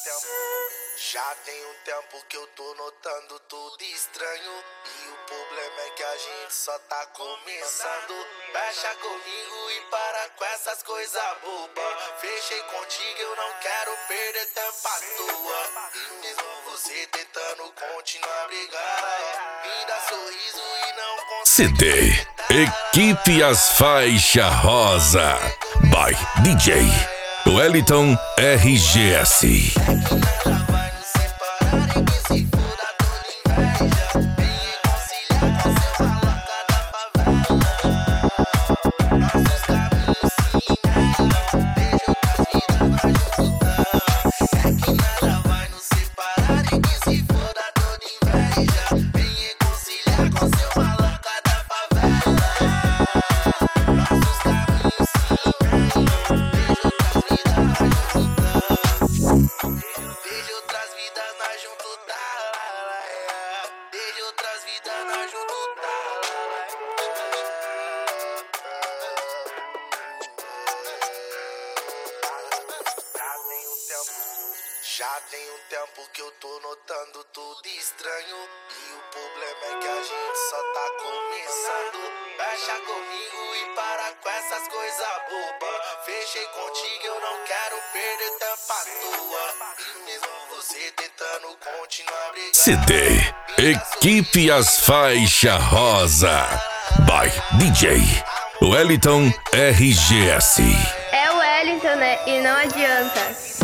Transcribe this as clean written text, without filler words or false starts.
Já tem um tempo que eu tô notando tudo estranho. E o problema é que a gente só tá começando. Fecha comigo e para com essas coisas bobas. Fechei contigo, eu não quero perder tempo à toa. E mesmo você tentando continuar a brigar, me dá sorriso e não consegue. CD Equipe As Faixa Rosa by DJ Wellington RGS. Já tem um tempo que eu tô notando tudo estranho. E o problema é que a gente só tá começando. Fecha comigo e para com essas coisas bobas. Fechei contigo, eu não quero perder tempo à toa. E mesmo você tentando continuar a brigar. CD Equipe As Faixa Rosa by DJ Wellington RGS. É o Wellington, né? E não adianta.